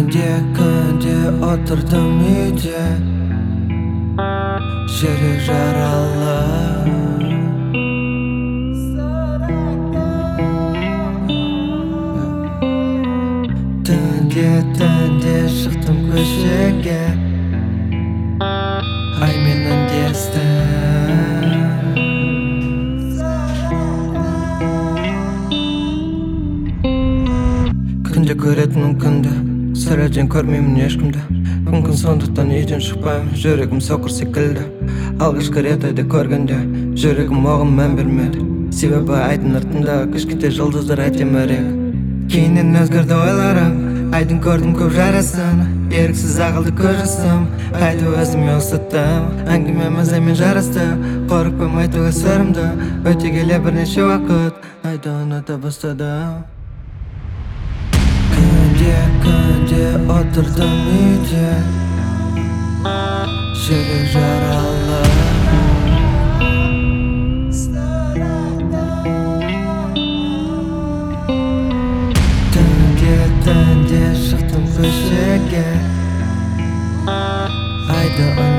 Günde oturdum iyice, yürek jaralı. Tünde çıktım köşege, ay menen destem. Күнде көретін күнді сірәден көрмеймін ешкімді. Мүмкін сондықтан үйден шықпаймын, жүрегім соқыр секілді. Алғашқы рет айды көргенде жүрегім оған мән бермеді. Себебі айдың артындағы кішкентай жұлдыздар әдемірек. Кейіннен өзгерді ойларым, айдың көрдім көп жарасын. Еріксіз ағылды көз жасым, айды өзіме ұқсаттым. Әңгімеміз әмен жарасты, қорықпаймын айтуға сырымды. Өте келе бірнеше уақыт айды ұната бастадым. Günde oturdum iyice, yürek jaralı. Tünde çıktım köşege, ayda